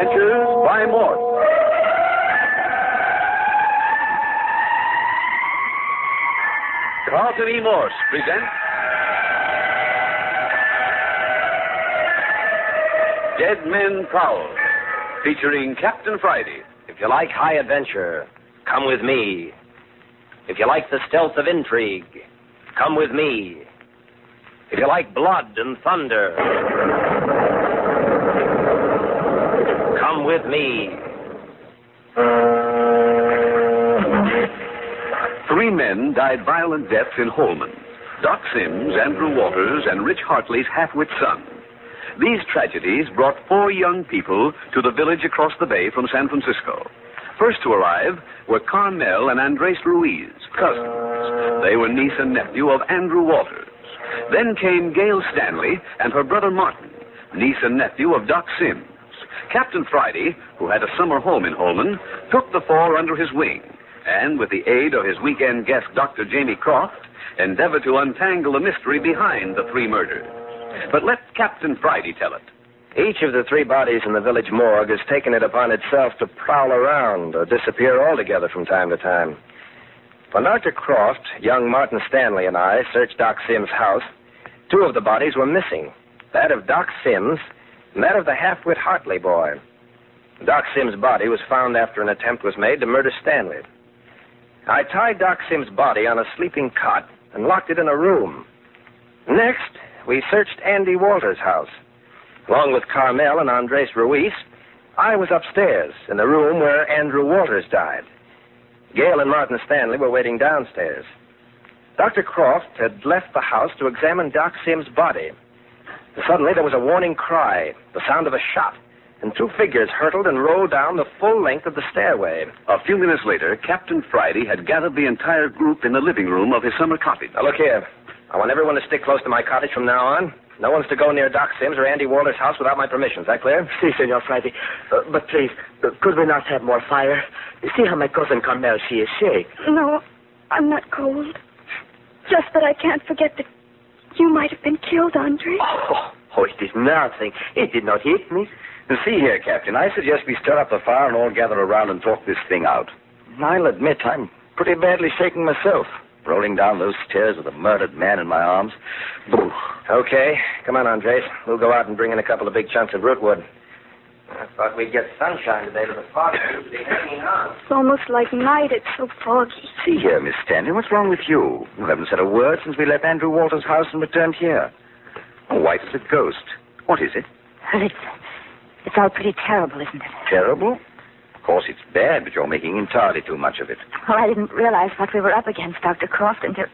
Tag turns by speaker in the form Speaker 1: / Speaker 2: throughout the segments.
Speaker 1: Adventures by Morse. Carlton E. Morse presents Dead Men Prowl, featuring Captain Friday.
Speaker 2: If you like high adventure, come with me. If you like the stealth of intrigue, come with me. If you like blood and thunder, come with me.
Speaker 1: 3 men died violent deaths in Holman. Doc Sims, Andrew Walters, and Rich Hartley's half-wit son. These tragedies brought 4 young people to the village across the bay from San Francisco. First to arrive were Carmel and Andres Ruiz, cousins. They were niece and nephew of Andrew Walters. Then came Gail Stanley and her brother Martin, niece and nephew of Doc Sims. Captain Friday, who had a summer home in Holman, took the 4 under his wing, and with the aid of his weekend guest, Dr. Jamie Croft, endeavored to untangle the mystery behind the 3 murders. But let Captain Friday tell it.
Speaker 2: Each of the 3 bodies in the village morgue has taken it upon itself to prowl around or disappear altogether from time to time. When Dr. Croft, young Martin Stanley, and I searched Doc Sims' house, 2 of the bodies were missing. That of Doc Sims and that of the half-wit Hartley boy. Doc Sims' body was found after an attempt was made to murder Stanley. I tied Doc Sims' body on a sleeping cot and locked it in a room. Next, we searched Andy Walters' house. Along with Carmel and Andres Ruiz, I was upstairs in the room where Andrew Walters died. Gail and Martin Stanley were waiting downstairs. Dr. Croft had left the house to examine Doc Sims' body. Suddenly, there was a warning cry, the sound of a shot, and 2 figures hurtled and rolled down the full length of the stairway.
Speaker 1: A few minutes later, Captain Friday had gathered the entire group in the living room of his summer cottage.
Speaker 2: Now, look here. I want everyone to stick close to my cottage from now on. No one's to go near Doc Sims or Andy Walters' house without my permission. Is that clear?
Speaker 3: Si, Senor Friday. But please, could we not have more fire? See how my cousin Carmel, she is sick.
Speaker 4: No, I'm not cold. Just that I can't forget that you might have been killed, Andre.
Speaker 3: Oh, it is nothing. It did not hit me.
Speaker 5: See here, Captain, I suggest we stir up the fire and all gather around and talk this thing out. I'll admit I'm pretty badly shaken myself, rolling down those stairs with a murdered man in my arms. Boo.
Speaker 2: Okay. Come on, Andres. We'll go out and bring in a couple of big chunks of rootwood. I thought we'd get sunshine today, but the fog seems to be hanging on.
Speaker 4: It's almost like night. It's so foggy.
Speaker 5: See here, Miss Stanley, what's wrong with you? You haven't said a word since we left Andrew Walters' house and returned here. Oh, white as a ghost. What is it?
Speaker 6: Well, it's all pretty terrible, isn't it?
Speaker 5: Terrible? Of course, it's bad, but you're making entirely too much of it.
Speaker 6: Well, I didn't realize what we were up against, Dr. Croft, until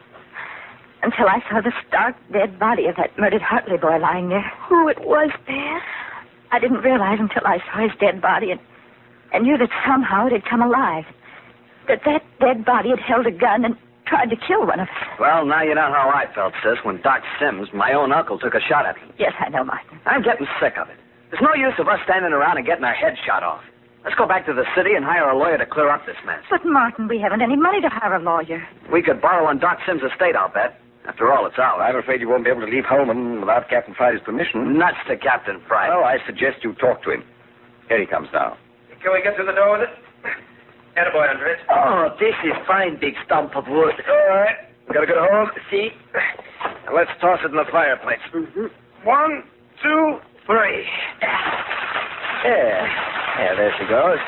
Speaker 6: I saw the stark, dead body of that murdered Hartley boy lying there.
Speaker 4: Oh, it was bad.
Speaker 6: I didn't realize until I saw his dead body and knew that somehow it had come alive. That dead body had held a gun and tried to kill one of us.
Speaker 2: Well, now you know how I felt, sis, when Doc Sims, my own uncle, took a shot at me.
Speaker 6: Yes, I know, Martin.
Speaker 2: I'm getting sick of it. There's no use of us standing around and getting our heads shot off. Let's go back to the city and hire a lawyer to clear up this mess.
Speaker 6: But, Martin, we haven't any money to hire a lawyer.
Speaker 2: We could borrow on Doc Sims' estate, I'll bet. After all, it's ours.
Speaker 5: I'm afraid you won't be able to leave Holman without Captain Friday's permission.
Speaker 2: Nuts to Captain Friday.
Speaker 5: Well, I suggest you talk to him. Here he comes now.
Speaker 2: Can we get through the door with it? Attaboy, Andres.
Speaker 3: Oh, this is fine big stump of wood.
Speaker 2: All right. Got a good hold?
Speaker 3: See?
Speaker 2: Now let's toss it in the fireplace.
Speaker 3: Mm-hmm.
Speaker 2: 1, 2, 3. There she goes.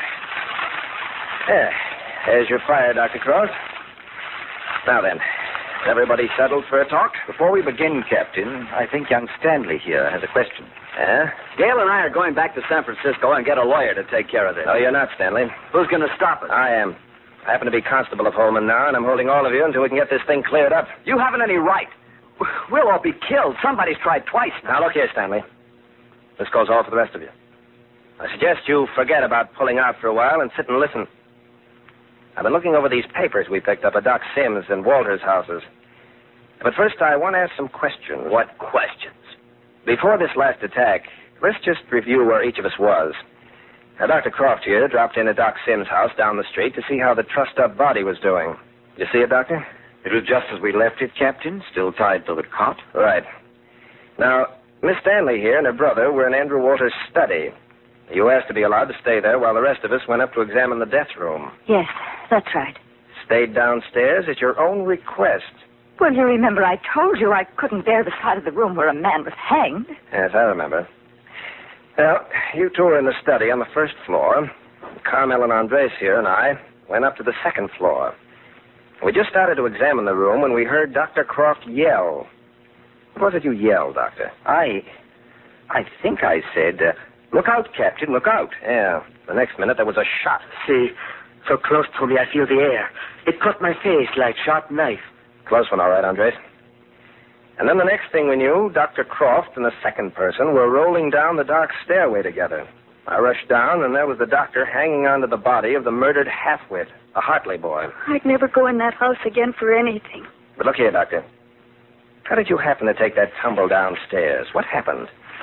Speaker 2: There's your fire, Dr. Croft. Now then, is everybody settled for a talk?
Speaker 5: Before we begin, Captain, I think young Stanley here has a question.
Speaker 2: Yeah? Gail and I are going back to San Francisco and get a lawyer to take care of this.
Speaker 5: No, you're not, Stanley.
Speaker 2: Who's going to stop us?
Speaker 5: I am. I happen to be constable of Holman now, and I'm holding all of you until we can get this thing cleared up.
Speaker 2: You haven't any right. We'll all be killed. Somebody's tried twice now.
Speaker 5: Now, look here, Stanley. This goes all for the rest of you. I suggest you forget about pulling out for a while and sit and listen. I've been looking over these papers we picked up at Doc Sims and Walter's houses. But first, I want to ask some questions.
Speaker 2: What questions?
Speaker 5: Before this last attack, let's just review where each of us was. Now, Dr. Croft here dropped in at Doc Sims' house down the street to see how the trussed-up body was doing. Did you see it, Doctor?
Speaker 7: It was just as we left it, Captain, still tied to the cot.
Speaker 5: Right. Now, Miss Stanley here and her brother were in Andrew Walters' study.
Speaker 2: You asked to be allowed to stay there while the rest of us went up to examine the death room.
Speaker 6: Yes, that's right.
Speaker 2: Stayed downstairs at your own request.
Speaker 6: Well, you remember I told you I couldn't bear the sight of the room where a man was hanged.
Speaker 2: Yes, I remember. Well, you two were in the study on the first floor. Carmel and Andres here and I went up to the second floor. We just started to examine the room when we heard Dr. Croft yell. What was it you yelled, Doctor?
Speaker 7: I think I said, look out, Captain, look out.
Speaker 2: Yeah. The next minute, there was a shot.
Speaker 3: See, so close to me, I feel the air. It cut my face like sharp knife.
Speaker 2: Close one, all right, Andres. And then the next thing we knew, Dr. Croft and the second person were rolling down the dark stairway together. I rushed down, and there was the doctor hanging onto the body of the murdered half-wit, a Hartley boy.
Speaker 4: I'd never go in that house again for anything.
Speaker 2: But look here, Doctor. How did you happen to take that tumble downstairs? What happened?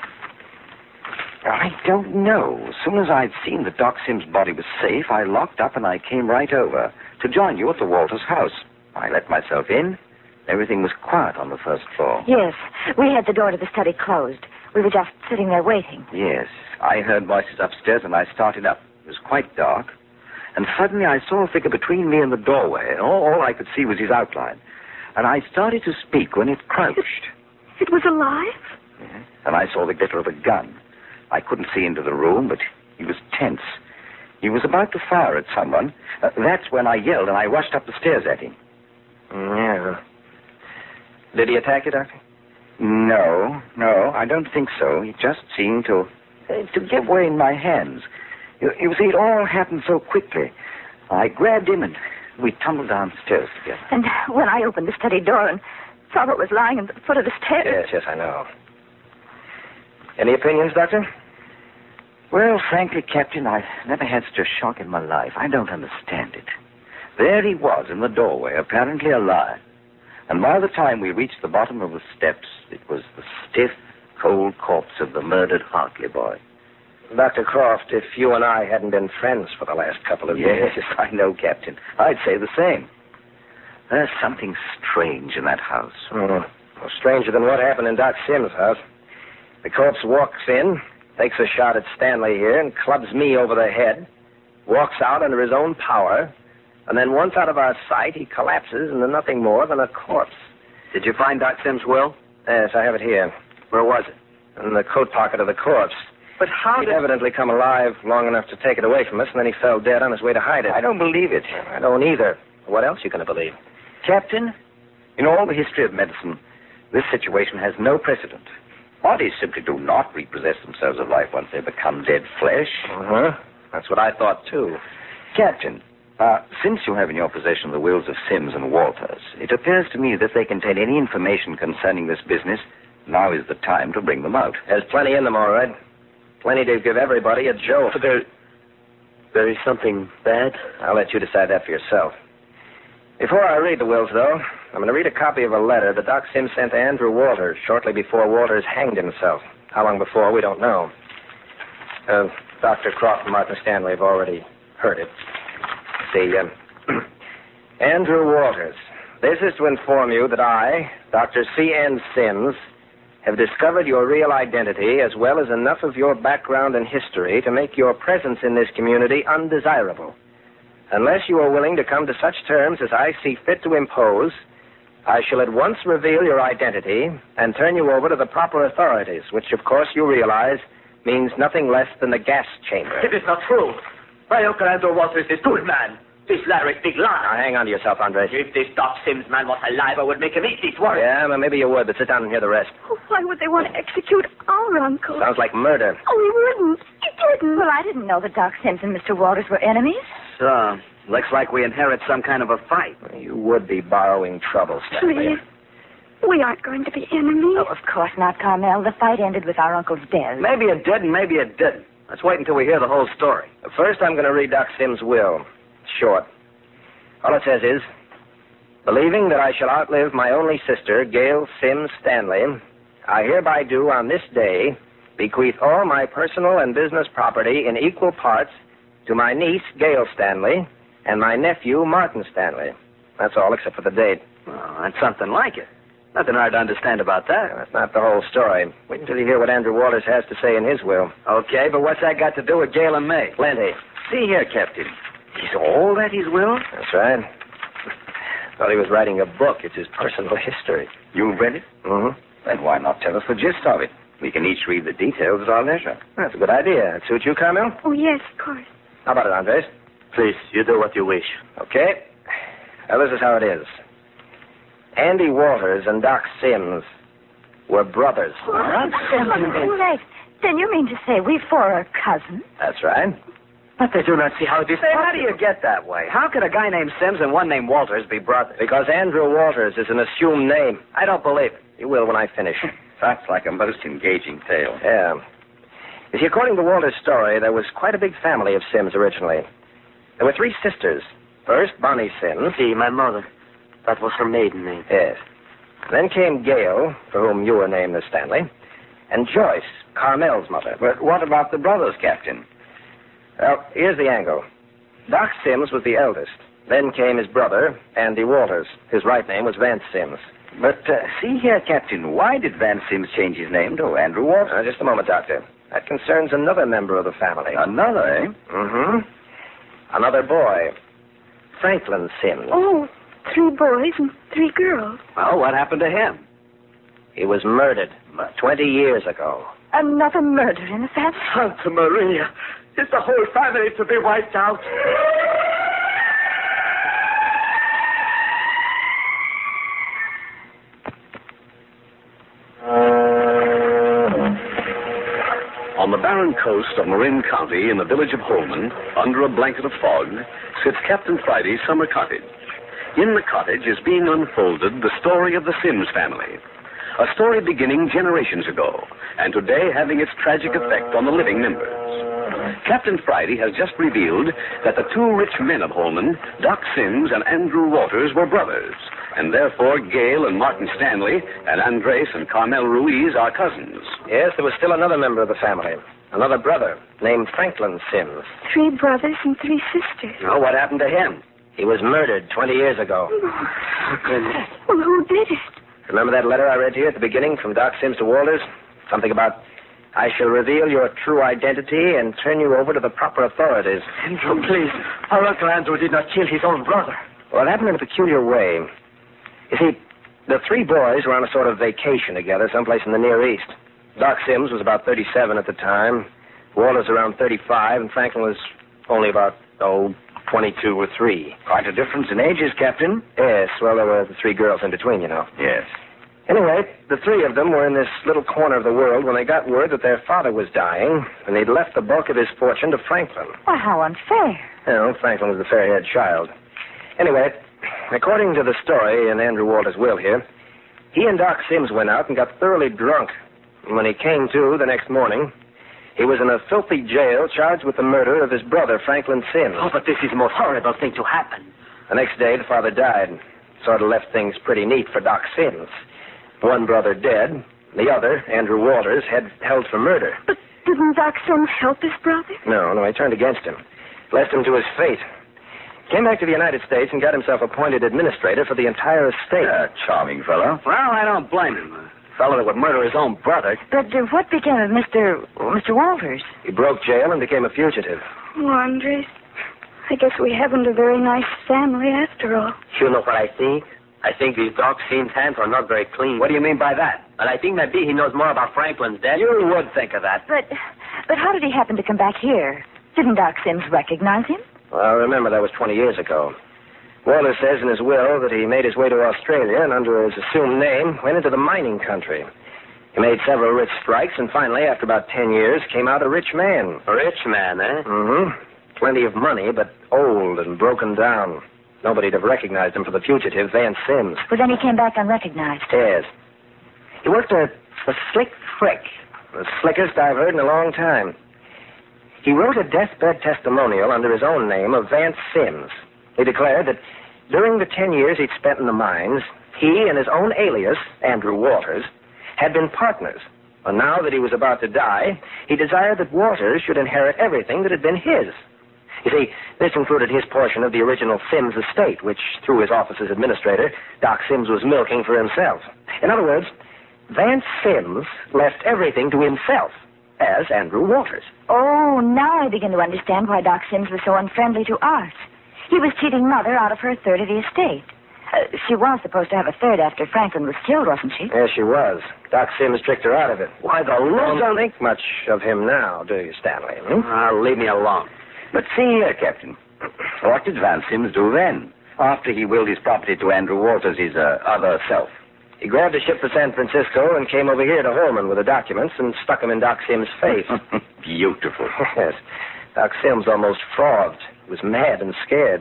Speaker 7: I don't know. As soon as I'd seen that Doc Sims' body was safe, I locked up and I came right over to join you at the Walters house. I let myself in. Everything was quiet on the first floor.
Speaker 6: Yes, we had the door to the study closed. We were just sitting there waiting.
Speaker 7: Yes, I heard voices upstairs and I started up. It was quite dark. And suddenly I saw a figure between me and the doorway, and all I could see was his outline. And I started to speak when it crouched.
Speaker 4: It was alive?
Speaker 7: Yes. And I saw the glitter of a gun. I couldn't see into the room, but he was tense. He was about to fire at someone. That's when I yelled, and I rushed up the stairs at him.
Speaker 2: Yeah. Did he attack you, Doctor?
Speaker 7: No, I don't think so. He just seemed to give way in my hands. You see, it all happened so quickly. I grabbed him, and we tumbled downstairs together.
Speaker 6: And when I opened the study door and saw what was lying at the foot of the stairs...
Speaker 2: Yes, I know. Any opinions, Doctor?
Speaker 7: Well, frankly, Captain, I've never had such a shock in my life. I don't understand it. There he was in the doorway, apparently alive. And by the time we reached the bottom of the steps, it was the stiff, cold corpse of the murdered Hartley boy.
Speaker 2: Dr. Croft, if you and I hadn't been friends for the last couple of years...
Speaker 7: Yes, I know, Captain. I'd say the same. There's something strange in that house.
Speaker 2: Well, stranger than what happened in Doc Sims' house. The corpse walks in, takes a shot at Stanley here, and clubs me over the head, walks out under his own power, and then once out of our sight, he collapses into nothing more than a corpse.
Speaker 5: Did you find Doc Sims' will?
Speaker 2: Yes, I have it here.
Speaker 5: Where was it?
Speaker 2: In the coat pocket of the corpse.
Speaker 5: But how
Speaker 2: He'd evidently come alive long enough to take it away from us, and then he fell dead on his way to hide it.
Speaker 7: I don't believe it.
Speaker 2: I don't either. What else are you going to believe?
Speaker 7: Captain, in all the history of medicine, this situation has no precedent. Bodies simply do not repossess themselves of life once they become dead flesh.
Speaker 2: Uh-huh. That's what I thought, too.
Speaker 7: Captain, since you have in your possession the wills of Sims and Walters, it appears to me that they contain any information concerning this business. Now is the time to bring them out.
Speaker 2: There's plenty in them, all right. Plenty to give everybody a jolt.
Speaker 3: There is something bad?
Speaker 2: I'll let you decide that for yourself. Before I read the wills, though, I'm going to read a copy of a letter that Doc Sims sent to Andrew Walters shortly before Walters hanged himself. How long before, we don't know. Dr. Croft and Martin Stanley have already heard it. See, Andrew Walters, this is to inform you that I, Dr. C.N. Sims, have discovered your real identity as well as enough of your background and history to make your presence in this community undesirable. Unless you are willing to come to such terms as I see fit to impose, I shall at once reveal your identity and turn you over to the proper authorities, which, of course, you realize means nothing less than the gas chamber.
Speaker 3: It is not true. My Uncle Andrew Walters is good man. This letter is big lie.
Speaker 2: Now, hang on to yourself, Andres.
Speaker 3: If this Doc Sims man was alive, I would make him eat these words.
Speaker 2: Yeah, well, maybe you would, but sit down and hear the rest.
Speaker 4: Oh, why would they want to execute our uncle?
Speaker 2: Sounds like murder.
Speaker 4: Oh, he wouldn't. He didn't.
Speaker 6: Well, I didn't know that Doc Sims and Mr. Walters were enemies.
Speaker 5: So, looks like we inherit some kind of a fight.
Speaker 2: You would be borrowing trouble, Stanley.
Speaker 4: Please. We aren't going to be enemies.
Speaker 6: Oh, of course not, Carmel. The fight ended with our uncle's death.
Speaker 5: Maybe it did and maybe it didn't. Let's wait until we hear the whole story.
Speaker 2: First, I'm going to read Doc Sims' will. It's short. All it says is, believing that I shall outlive my only sister, Gail Sims Stanley, I hereby do on this day bequeath all my personal and business property in equal parts to my niece, Gail Stanley, and my nephew, Martin Stanley. That's all except for the date.
Speaker 5: Oh, that's something like it. Nothing hard to understand about that.
Speaker 2: That's not the whole story. Wait until you hear what Andrew Walters has to say in his will.
Speaker 5: Okay, but what's that got to do with Gail and me?
Speaker 2: Plenty.
Speaker 7: See here, Captain. Is all that his will?
Speaker 2: That's right. Thought he was writing a book. It's his personal history.
Speaker 7: You've read it?
Speaker 2: Mm-hmm.
Speaker 7: Then why not tell us the gist of it? We can each read the details at our leisure.
Speaker 2: That's a good idea. It suit you, Carmel?
Speaker 4: Oh, yes, of course.
Speaker 2: How about it, Andres?
Speaker 3: Please, you do what you wish.
Speaker 2: Okay. Now, this is how it is. Andy Walters and Doc Sims were brothers.
Speaker 6: Wait. Then you mean to say we four are cousins?
Speaker 2: That's right.
Speaker 3: But I do not see how it is
Speaker 5: Say, how do you get that way? How could a guy named Sims and one named Walters be brothers?
Speaker 2: Because Andrew Walters is an assumed name.
Speaker 5: I don't believe it.
Speaker 2: You will when I finish.
Speaker 7: That's like a most engaging tale.
Speaker 2: Yeah. You see, according to Walter's story, there was quite a big family of Sims originally. There were 3 sisters. First, Bonnie Sims.
Speaker 3: See, my mother. That was her maiden name.
Speaker 2: Yes. Then came Gail, for whom you were named as Stanley, and Joyce, Carmel's mother.
Speaker 7: But what about the brothers, Captain?
Speaker 2: Well, here's the angle. Doc Sims was the eldest. Then came his brother, Andy Walters. His right name was Vance Sims.
Speaker 7: But see here, Captain, why did Van Sims change his name to Andrew Walters?
Speaker 2: Just a moment, Doctor. That concerns another member of the family.
Speaker 7: Another, eh?
Speaker 2: Mm-hmm. Another boy. Franklin Sims.
Speaker 4: Oh, 3 boys and 3 girls.
Speaker 5: Well, what happened to him?
Speaker 2: He was murdered 20 years ago.
Speaker 6: Another murder in the family?
Speaker 3: Santa Maria. Is the whole family to be wiped out?
Speaker 1: On the barren coast of Marin County, in the village of Holman, under a blanket of fog, sits Captain Friday's summer cottage. In the cottage is being unfolded the story of the Sims family. A story beginning generations ago, and today having its tragic effect on the living members. Captain Friday has just revealed that the 2 rich men of Holman, Doc Sims and Andrew Walters, were brothers, and therefore Gail and Martin Stanley and Andres and Carmel Ruiz are cousins.
Speaker 2: Yes, there was still another member of the family. Another brother named Franklin Sims.
Speaker 4: 3 brothers and 3 sisters.
Speaker 5: Oh, what happened to him?
Speaker 2: He was murdered 20 years ago.
Speaker 4: Well, who did it?
Speaker 2: Remember that letter I read to you at the beginning from Doc Sims to Walters? Something about, I shall reveal your true identity and turn you over to the proper authorities.
Speaker 3: Andrew, please. Our Uncle Andrew did not kill his own brother.
Speaker 2: Well, it happened in a peculiar way. You see, the 3 boys were on a sort of vacation together someplace in the Near East. Doc Sims was about 37 at the time, Walters around 35, and Franklin was only about, 22 or 3.
Speaker 7: Quite a difference in ages, Captain.
Speaker 2: Yes, well, there were the 3 girls in between, you know.
Speaker 7: Yes.
Speaker 2: Anyway, the 3 of them were in this little corner of the world when they got word that their father was dying, and they'd left the bulk of his fortune to Franklin.
Speaker 6: Why, how unfair.
Speaker 2: Well, Franklin was the fair-haired child. Anyway, according to the story in Andrew Walters' will here, he and Doc Sims went out and got thoroughly drunk. And when he came to the next morning, he was in a filthy jail charged with the murder of his brother, Franklin Sims.
Speaker 3: Oh, but this is the most horrible thing to happen.
Speaker 2: The next day, the father died. Sort of left things pretty neat for Doc Sims. One brother dead, the other, Andrew Walters, held for murder.
Speaker 4: But didn't Doc Sims help his brother?
Speaker 2: No, he turned against him. Left him to his fate. Came back to the United States and got himself appointed administrator for the entire estate.
Speaker 7: Charming fellow.
Speaker 5: Well, I don't blame him. A fellow that would murder his own brother.
Speaker 6: But what became of Mr. Walters?
Speaker 2: He broke jail and became a fugitive.
Speaker 4: Oh, Andres, I guess we haven't a very nice family after all.
Speaker 3: You know what I think? I think these Doc Sims' hands are not very clean.
Speaker 5: What do you mean by that?
Speaker 3: But I think maybe he knows more about Franklin's death.
Speaker 5: You would think of that.
Speaker 6: But how did he happen to come back here? Didn't Doc Sims recognize him?
Speaker 2: Well, remember, that was 20 years ago. Walters says in his will that he made his way to Australia and under his assumed name went into the mining country. He made several rich strikes and finally, after about 10 years, came out a rich man.
Speaker 3: A rich man, eh?
Speaker 2: Mm-hmm. Plenty of money, but old and broken down. Nobody'd have recognized him for the fugitive, Vance Sims.
Speaker 6: But then he came back unrecognized.
Speaker 2: Yes. He worked a slick trick. The slickest I've heard in a long time. He wrote a deathbed testimonial under his own name of Vance Sims. He declared that during the 10 years he'd spent in the mines, he and his own alias, Andrew Walters, had been partners. And now that he was about to die, he desired that Walters should inherit everything that had been his.
Speaker 5: You see, this included his portion of the original Sims estate, which, through his office as administrator, Doc Sims was milking for himself. In other words, Vance Sims left everything to himself as Andrew Walters.
Speaker 6: Oh, now I begin to understand why Doc Sims was so unfriendly to Art. He was cheating Mother out of her third of the estate. She was supposed to have a third after Franklin was killed, wasn't she?
Speaker 5: Yes, she was. Doc Sims tricked her out of it.
Speaker 3: Why, the Lord...
Speaker 5: Don't think much of him now, do you, Stanley?
Speaker 3: Leave me alone.
Speaker 7: But see here, Captain. What did Vance Sims do then, after he willed his property to Andrew Walters, his other self?
Speaker 5: He grabbed a ship for San Francisco and came over here to Holman with the documents and stuck them in Doc Sims' face.
Speaker 7: Beautiful.
Speaker 5: Yes. Doc Sims almost frothed. He was mad and scared.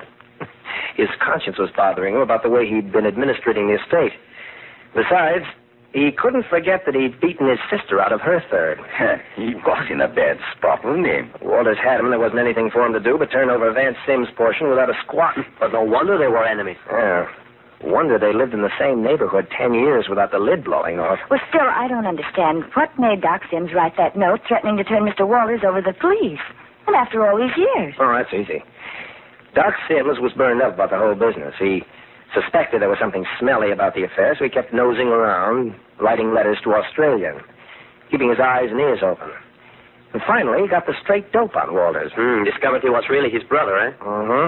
Speaker 5: His conscience was bothering him about the way he'd been administrating the estate. Besides, he couldn't forget that he'd beaten his sister out of her third.
Speaker 7: He was in a bad spot, wasn't he?
Speaker 5: Walters had him. There wasn't anything for him to do but turn over Vance Sims' portion without a squat.
Speaker 3: But no wonder they were enemies.
Speaker 5: Yeah. Wonder they lived in the same neighborhood 10 years without the lid blowing off.
Speaker 6: Well, still, I don't understand. What made Doc Sims write that note threatening to turn Mr. Walters over to the police? And after all these years.
Speaker 5: Oh, that's easy. Doc Sims was burned up about the whole business. He suspected there was something smelly about the affair, so he kept nosing around, writing letters to Australia, keeping his eyes and ears open. And finally, he got the straight dope on Walters.
Speaker 3: Discovered he was really his brother, eh?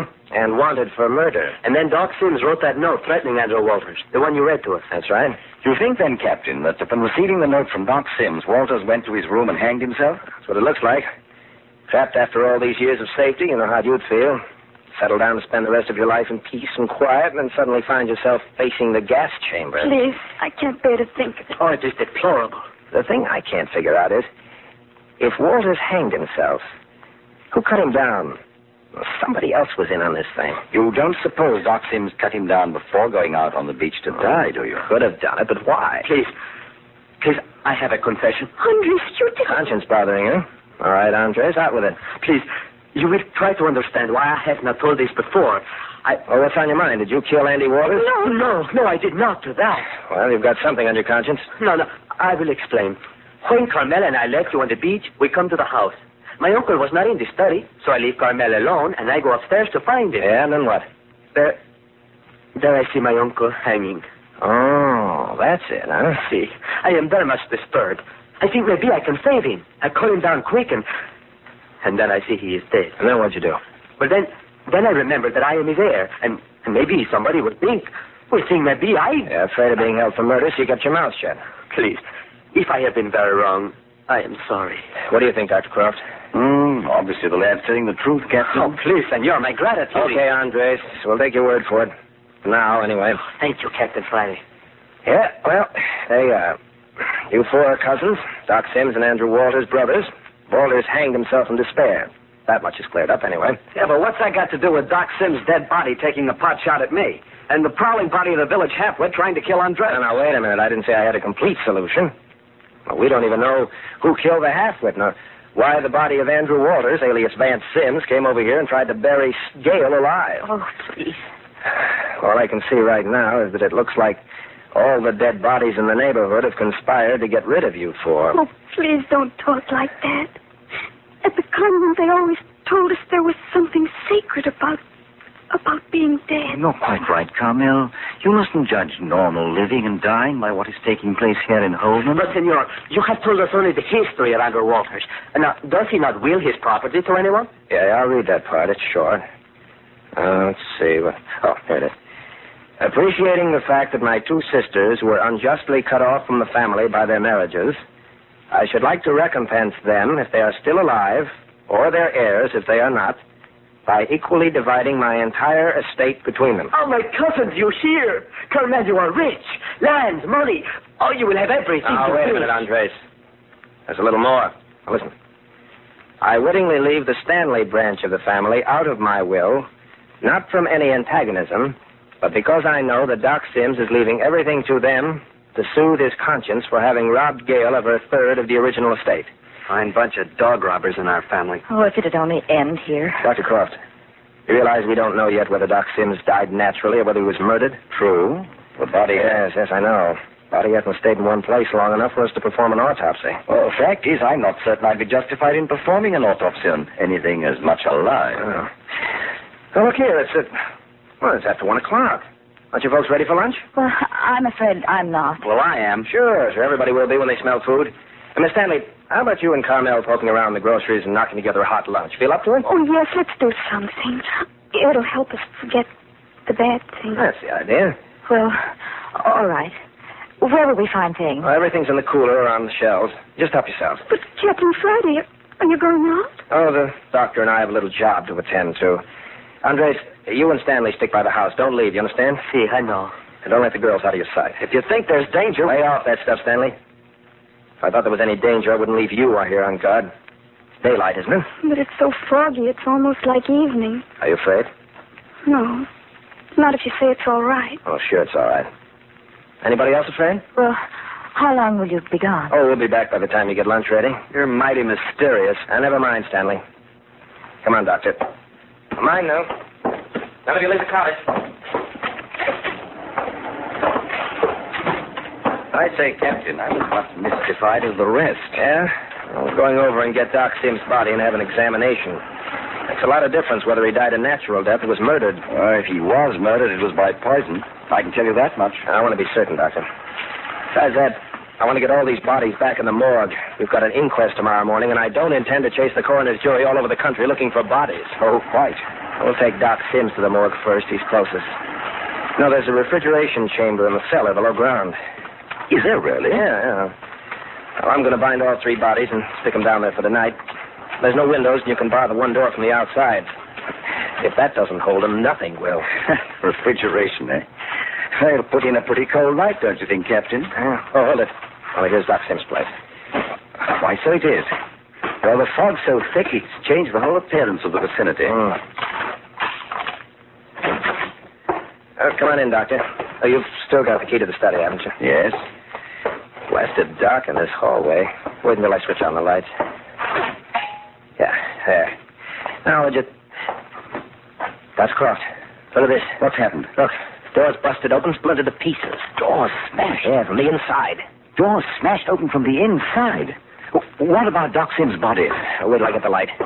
Speaker 5: And wanted for murder.
Speaker 3: And then Doc Sims wrote that note threatening Andrew Walters, the one you read to us.
Speaker 5: That's right.
Speaker 7: Do you think then, Captain, that upon receiving the note from Doc Sims, Walters went to his room and hanged himself?
Speaker 5: That's what it looks like. Trapped after all these years of safety, you know how you'd feel. Settle down to spend the rest of your life in peace and quiet, and then suddenly find yourself facing the gas chamber.
Speaker 4: Please, I can't bear to think of it.
Speaker 3: Oh, it is deplorable.
Speaker 5: The thing I can't figure out is, if Walters hanged himself, who cut him down? Well, somebody else was in on this thing.
Speaker 7: You don't suppose Doc Sims cut him down before going out on the beach to die, do you?
Speaker 5: Could have done it, but why?
Speaker 3: Please, I have a confession.
Speaker 4: Andres, you did...
Speaker 5: Conscience bothering you? All right, Andres, out with it.
Speaker 3: Please, you will try to understand why I have not told this before.
Speaker 5: Well, what's on your mind? Did you kill Andy Walters?
Speaker 3: No, I did not do that.
Speaker 5: Well, you've got something on your conscience.
Speaker 3: No, I will explain. When Carmela and I left you on the beach, we come to the house. My uncle was not in the study, so I leave Carmela alone, and I go upstairs to find him.
Speaker 5: Yeah, and then what?
Speaker 3: There I see my uncle hanging.
Speaker 5: Oh, that's it, huh?
Speaker 3: See, I am very much disturbed. I think maybe I can save him. I call him down quick, and then I see he is dead.
Speaker 5: And then what'd you do?
Speaker 3: Well, then I remember that I am his heir, and maybe somebody would think maybe I...
Speaker 5: Yeah, afraid of being held for murder, so you kept your mouth shut.
Speaker 3: Please, if I have been very wrong, I am sorry.
Speaker 5: What do you think, Dr. Croft?
Speaker 7: Obviously the lad's telling the truth, Captain.
Speaker 3: Oh, please, senor, my gratitude.
Speaker 5: Okay, Andres, we'll take your word for it. For now, anyway.
Speaker 3: Thank you, Captain Friday.
Speaker 5: Yeah, well, there you are. You four are cousins, Doc Sims and Andrew Walters, brothers. Walters hanged himself in despair. That much is cleared up, anyway.
Speaker 3: Yeah, but what's that got to do with Doc Sims' dead body taking a pot shot at me? And the prowling body of the village halfwit trying to kill Andres?
Speaker 5: Now, wait a minute. I didn't say I had a complete solution. Well, we don't even know who killed the halfwit, nor why the body of Andrew Walters, alias Vance Sims, came over here and tried to bury Gale alive.
Speaker 6: Oh, please.
Speaker 5: All I can see right now is that it looks like all the dead bodies in the neighborhood have conspired to get rid of you four.
Speaker 4: Oh, please don't talk like that. At the convent, they always told us there was something sacred about being dead.
Speaker 7: You're quite right, Carmel. You mustn't judge normal living and dying by what is taking place here in Holman.
Speaker 3: But, senor, you have told us only the history of Andrew Walters. Now, does he not will his property to anyone?
Speaker 5: Yeah, I'll read that part. It's short. Let's see. Oh, here it is. Appreciating the fact that my two sisters were unjustly cut off from the family by their marriages, I should like to recompense them if they are still alive, or their heirs if they are not, by equally dividing my entire estate between them.
Speaker 3: Oh, my cousins, you hear? Carmel, you are rich. Land, money. Oh, you will have everything.
Speaker 5: Oh, wait a minute, Andres. There's a little more. Now, listen. I wittingly leave the Stanley branch of the family out of my will, not from any antagonism, but because I know that Doc Sims is leaving everything to them to soothe his conscience for having robbed Gale of her third of the original estate.
Speaker 3: Fine bunch of dog robbers in our family.
Speaker 6: Oh, if it'd only end here.
Speaker 5: Dr. Croft, you realize we don't know yet whether Doc Sims died naturally or whether he was murdered?
Speaker 7: True. The body...
Speaker 5: Yes, I know. Body hasn't stayed in one place long enough for us to perform an autopsy.
Speaker 7: Well, the fact is, I'm not certain I'd be justified in performing an autopsy on anything as much alive.
Speaker 5: Oh.
Speaker 2: Well, look here. It's after 1 o'clock. Aren't you folks ready for lunch?
Speaker 6: Well, I'm afraid I'm not.
Speaker 5: Well, I am.
Speaker 2: Sure. Everybody will be when they smell food. And Miss Stanley, how about you and Carmel poking around the groceries and knocking together a hot lunch? Feel up to it?
Speaker 4: Oh, yes, let's do something. It'll help us forget the bad things.
Speaker 2: That's the idea.
Speaker 6: Well, all right. Where will we find things?
Speaker 2: Well, everything's in the cooler or on the shelves. Just help yourself.
Speaker 4: But, Captain Friday, are you going out?
Speaker 2: Oh, the doctor and I have a little job to attend to. Andres, you and Stanley stick by the house. Don't leave, you understand?
Speaker 3: See, I know.
Speaker 2: And don't let the girls out of your sight.
Speaker 3: If you think there's danger...
Speaker 2: Lay off that stuff, Stanley. If I thought there was any danger, I wouldn't leave you out here on guard. It's daylight, isn't it?
Speaker 4: But it's so foggy, it's almost like evening.
Speaker 2: Are you afraid?
Speaker 4: No. Not if you say it's all right.
Speaker 2: Oh, sure, it's all right. Anybody else afraid?
Speaker 6: Well, how long will you be gone?
Speaker 2: Oh, we'll be back by the time you get lunch ready.
Speaker 3: You're mighty mysterious.
Speaker 2: Never mind, Stanley. Come on, Doctor. Mind now. None of you leave the cottage.
Speaker 7: I say, Captain, I was not mystified as the rest.
Speaker 2: Yeah? Well, going over and get Doc Sims' body and have an examination. Makes a lot of difference whether he died a natural death or was murdered.
Speaker 7: If he was murdered, it was by poison. I can tell you that much.
Speaker 2: I want to be certain, Doctor. Besides that, I want to get all these bodies back in the morgue. We've got an inquest tomorrow morning, and I don't intend to chase the coroner's jury all over the country looking for bodies.
Speaker 7: Oh, quite.
Speaker 2: We'll take Doc Sims to the morgue first. He's closest. No, there's a refrigeration chamber in the cellar below ground.
Speaker 7: Is there really?
Speaker 2: Yeah. Well, I'm going to bind all 3 bodies and stick them down there for the night. There's no windows, and you can bar the one door from the outside. If that doesn't hold them, nothing will.
Speaker 7: Refrigeration, eh? It'll put in a pretty cold night, don't you think, Captain?
Speaker 2: Oh, hold it. Well, here's Doc Sims' place.
Speaker 7: Why, so it is. Well, the fog's so thick, it's changed the whole appearance of the vicinity.
Speaker 2: Come on in, Doctor. Oh, you've still got the key to the study, haven't you?
Speaker 7: Yes.
Speaker 2: Blasted dark in this hallway. Wait until I switch on the lights. Yeah, there. Now, would you... That's crossed. Look at this.
Speaker 7: What's happened?
Speaker 2: Look, door's busted open, splintered to pieces.
Speaker 7: Door's smashed.
Speaker 2: Yeah, from the inside.
Speaker 7: Door's smashed open from the inside. What about Doc Sims' body?
Speaker 2: Wait till I get the light.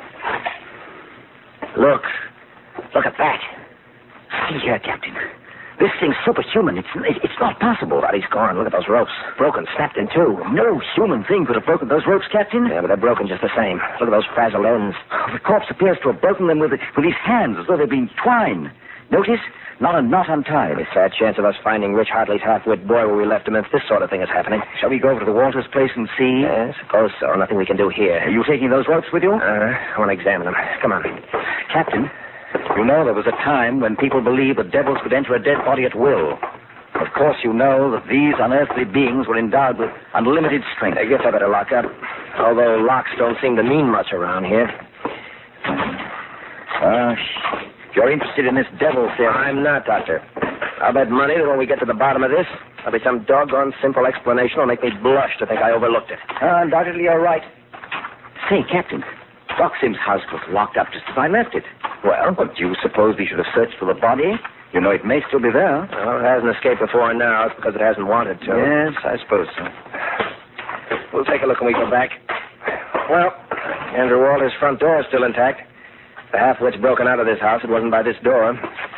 Speaker 2: Look at that.
Speaker 7: See here, Captain. This thing's superhuman. It's not possible.
Speaker 2: Body's gone. Look at those ropes. Broken, snapped in two.
Speaker 7: No human thing could have broken those ropes, Captain.
Speaker 2: Yeah, but they're broken just the same. Look at those frazzled ends.
Speaker 7: The corpse appears to have broken them with his hands, as though they'd been twine. Notice? Not a knot untied.
Speaker 2: There's a sad chance of us finding Rich Hartley's half-wit boy where we left him if this sort of thing is happening.
Speaker 7: Shall we go over to the Walters place and see?
Speaker 2: I suppose so. Nothing we can do here.
Speaker 7: Are you taking those ropes with you?
Speaker 2: I want to examine them. Come on.
Speaker 7: Captain, you know there was a time when people believed that devils could enter a dead body at will. Of course, you know that these unearthly beings were endowed with unlimited strength.
Speaker 2: I guess I better lock up. Although locks don't seem to mean much around here.
Speaker 7: If you're interested in this devil theory...
Speaker 2: I'm not, Doctor. I'll bet money that when we get to the bottom of this, there'll be some doggone simple explanation that'll make me blush to think I overlooked it.
Speaker 7: Undoubtedly, you're right. Say, Captain, Doc Sims' house was locked up just as I left it. Well, do you suppose we should have searched for the body? You know, it may still be there.
Speaker 2: Well, it hasn't escaped before now. It's because it hasn't wanted to.
Speaker 7: Yes, I suppose so.
Speaker 2: We'll take a look when we go back. Well, Andrew Walter's front door is still intact. The half-wit's broken out of this house. It wasn't by this door.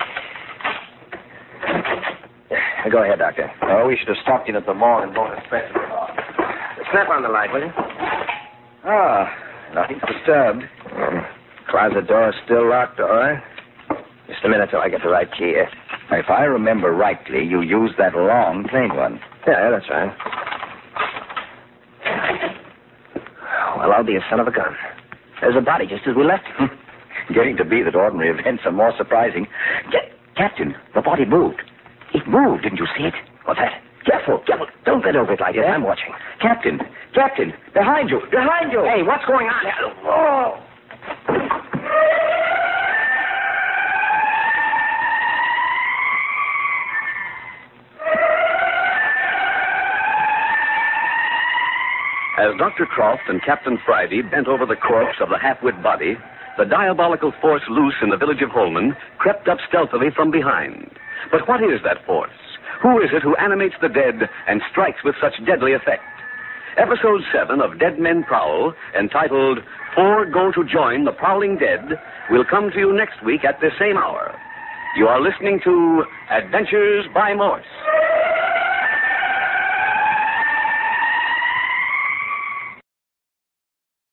Speaker 2: Go ahead, Doctor.
Speaker 7: Oh, we should have stopped in at the mall and bought a special car.
Speaker 2: Snap on the light, will you?
Speaker 7: Nothing's disturbed.
Speaker 2: Closet door still locked, all right? Just a minute till I get the right key here.
Speaker 7: If I remember rightly, you used that long, plain one.
Speaker 2: Yeah, that's right. Well, I'll be a son of a gun. There's a body just as we left it.
Speaker 7: Getting to be that ordinary events are more surprising. Captain, the body moved. It moved. Didn't you see it?
Speaker 2: What's that?
Speaker 7: Careful. Don't bend over it like that.
Speaker 2: I'm watching.
Speaker 7: Captain, behind you.
Speaker 2: Hey, what's going on? Oh!
Speaker 1: As Dr. Croft and Captain Friday bent over the corpse of the half-wit body, the diabolical force loose in the village of Holman crept up stealthily from behind. But what is that force? Who is it who animates the dead and strikes with such deadly effect? Episode 7 of Dead Men Prowl, entitled or go to join the Prowling Dead will come to you next week at the same hour. You are listening to Adventures by Morse.